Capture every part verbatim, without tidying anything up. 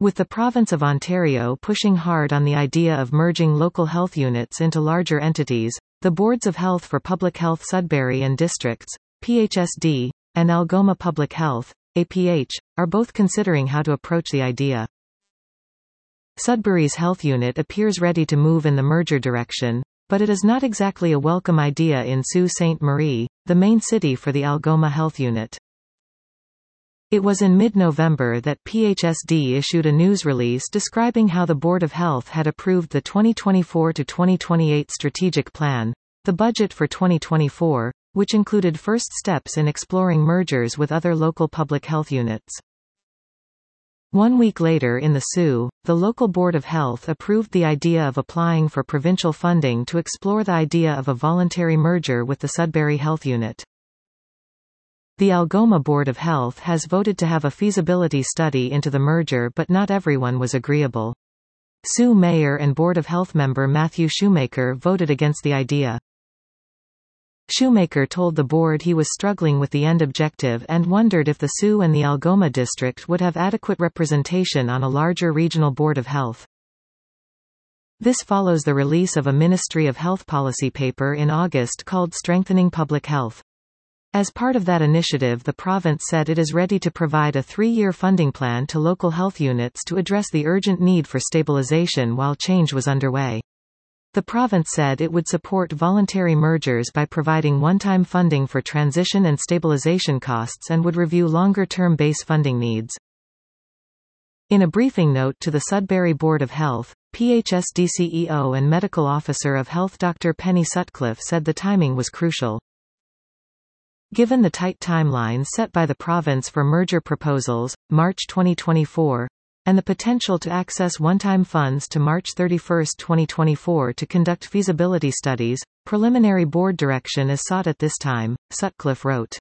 With the province of Ontario pushing hard on the idea of merging local health units into larger entities, the Boards of Health for Public Health Sudbury and Districts, P H S D, and Algoma Public Health, A P H, are both considering how to approach the idea. Sudbury's health unit appears ready to move in the merger direction, but it is not exactly a welcome idea in Sault Ste. Marie, the main city for the Algoma Health Unit. It was in mid-November that P H S D issued a news release describing how the Board of Health had approved the twenty twenty-four to twenty twenty-eight strategic plan, the budget for twenty twenty-four, which included first steps in exploring mergers with other local public health units. One week later in the Sault, the local Board of Health approved the idea of applying for provincial funding to explore the idea of a voluntary merger with the Sudbury Health Unit. The Algoma Board of Health has voted to have a feasibility study into the merger, but not everyone was agreeable. Sault Mayor and Board of Health member Matthew Shoemaker voted against the idea. Shoemaker told the board he was struggling with the end objective and wondered if the Sault and the Algoma district would have adequate representation on a larger regional Board of Health. This follows the release of a Ministry of Health policy paper in August called Strengthening Public Health. As part of that initiative, the province said it is ready to provide a three-year funding plan to local health units to address the urgent need for stabilization while change was underway. The province said it would support voluntary mergers by providing one-time funding for transition and stabilization costs and would review longer-term base funding needs. In a briefing note to the Sudbury Board of Health, P H S D C E O and Medical Officer of Health Doctor Penny Sutcliffe said the timing was crucial. Given the tight timelines set by the province for merger proposals, March twenty twenty-four, and the potential to access one-time funds to March thirty-first twenty twenty-four to conduct feasibility studies, preliminary board direction is sought at this time, Sutcliffe wrote.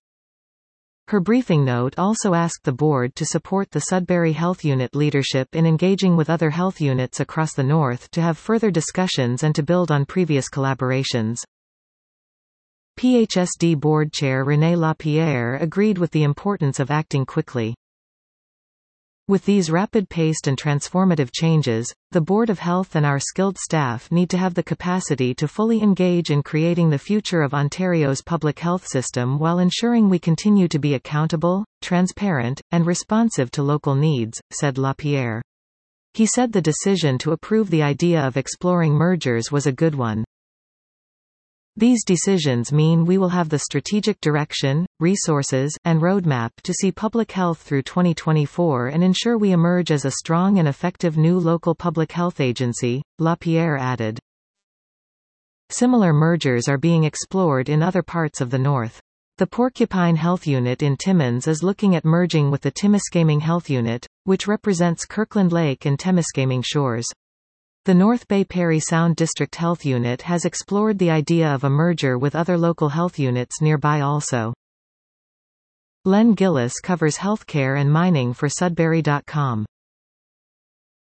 Her briefing note also asked the board to support the Sudbury Health Unit leadership in engaging with other health units across the north to have further discussions and to build on previous collaborations. P H S D Board Chair René Lapierre agreed with the importance of acting quickly. With these rapid-paced and transformative changes, the Board of Health and our skilled staff need to have the capacity to fully engage in creating the future of Ontario's public health system while ensuring we continue to be accountable, transparent, and responsive to local needs, said Lapierre. He said the decision to approve the idea of exploring mergers was a good one. These decisions mean we will have the strategic direction, resources, and roadmap to see public health through twenty twenty-four and ensure we emerge as a strong and effective new local public health agency, Lapierre added. Similar mergers are being explored in other parts of the north. The Porcupine Health Unit in Timmins is looking at merging with the Timiskaming Health Unit, which represents Kirkland Lake and Timiskaming Shores. The North Bay Parry Sound District Health Unit has explored the idea of a merger with other local health units nearby also. Len Gillis covers healthcare and mining for Sudbury dot com.